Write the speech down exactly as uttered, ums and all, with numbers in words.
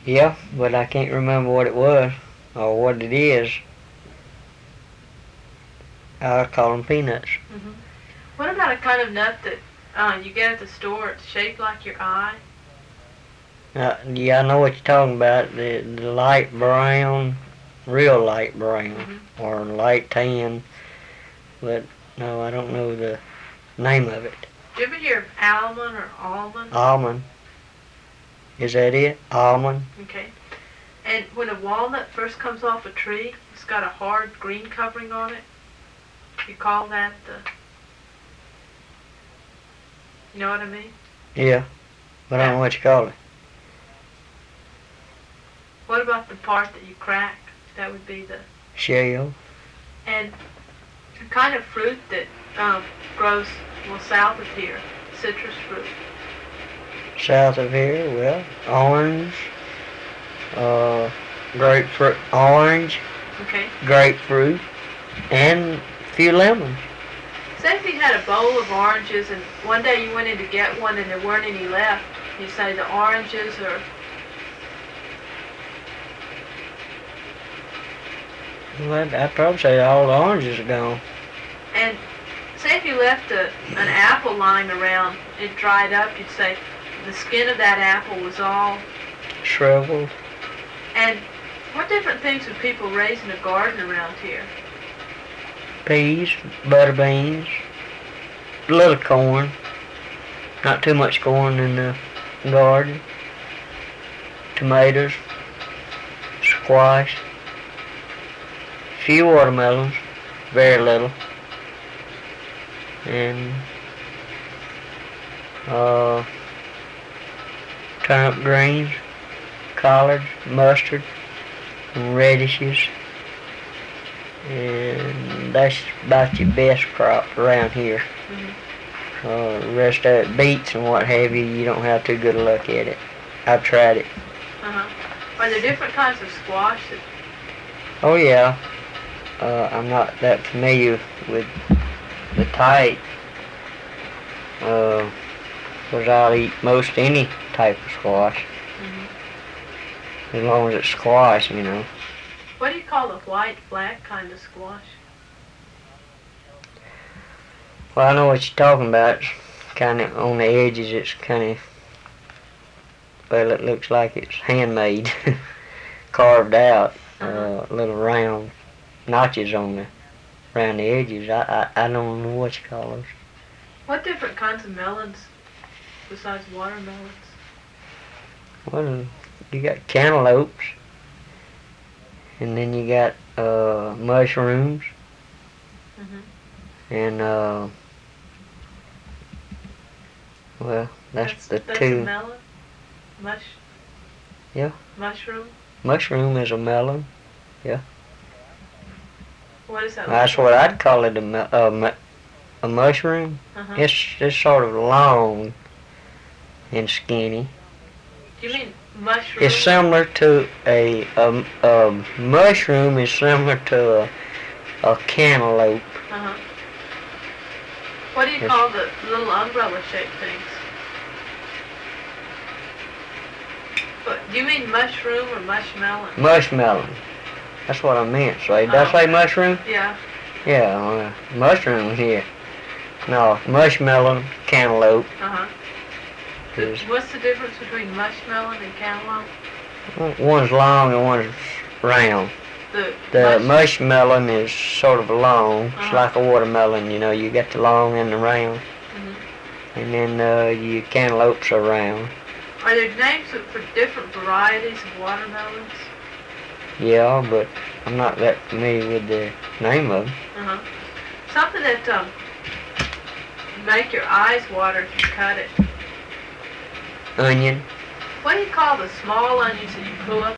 Yeah, but I can't remember what it was or what it is. I call them peanuts. Mm-hmm. What about a kind of nut that uh, you get at the store? It's shaped like your eye. Uh, yeah, I know what you're talking about. The, the light brown, real light brown, Mm-hmm. or light tan. But no, I don't know the name of it. Do you ever hear of almond or almond? Almond. Is that it? Almond? Okay. And when a walnut first comes off a tree, it's got a hard green covering on it. You call that the... You know what I mean? Yeah, but I don't know what you call it. What about the part that you crack? That would be the... Shell. And the kind of fruit that um, grows well south of here, citrus fruit. South of here, well, orange, uh, grapefruit, orange, Okay. grapefruit, and a few lemons. Say if you had a bowl of oranges and one day you went in to get one and there weren't any left, you say the oranges are... Well, I'd, I'd probably say all the oranges are gone. And say if you left a, an apple lying around, it dried up, you'd say the skin of that apple was all... Shriveled. And what different things would people raise in a garden around here? Peas, butter beans, a little corn. Not too much corn in the garden. Tomatoes, squash, few watermelons, very little. And uh, turnip greens, collards, mustard, radishes, and that's about your best crop around here. Mm-hmm. Uh, the rest of it, beets and what have you, you don't have too good a look at it. I've tried it. Uh-huh. Are there different kinds of squash that... Oh yeah, uh, I'm not that familiar with the type. Uh, because I'll eat most any type of squash. Mm-hmm. As long as it's squash, you know. What do you call the white, black kind of squash? Well, I know what you're talking about. It's kind of on the edges. It's kind of, well, it looks like it's handmade, carved out, uh, little round notches on the around the edges. I, I I don't know what you call those. What different kinds of melons besides watermelons? Well, you got cantaloupes, and then you got uh, mushrooms, Mm-hmm. and uh, well, that's, That's, the that's two. a melon? Mush? Yeah. Mushroom? Mushroom is a melon. What is that? That's what I'd call it, a, mu- a, mu- a mushroom. Uh-huh. It's it's sort of long and skinny. Do you mean mushroom? It's similar to a, a, a mushroom is similar to a, a cantaloupe. Uh-huh. What do you Yes. call the little umbrella-shaped things? What, do you mean mushroom or mushmelon? Mushmelon. That's what I meant. So did I Oh. say mushroom? Yeah. Yeah, uh, mushroom here. No, mushmelon, cantaloupe. Uh-huh. Is, What's the difference between mushmelon and cantaloupe? one's long and one's round. The, The mush- mushmelon is sort of long. It's Uh-huh. like a watermelon, you know. You got the long and the round. Mhm. And then uh, your cantaloupes are round. Are there names for different varieties of watermelons? Yeah, but I'm not that familiar with the name of them. Uh-huh. Something that um make your eyes water if you cut it. Onion. What do you call the small onions that you pull up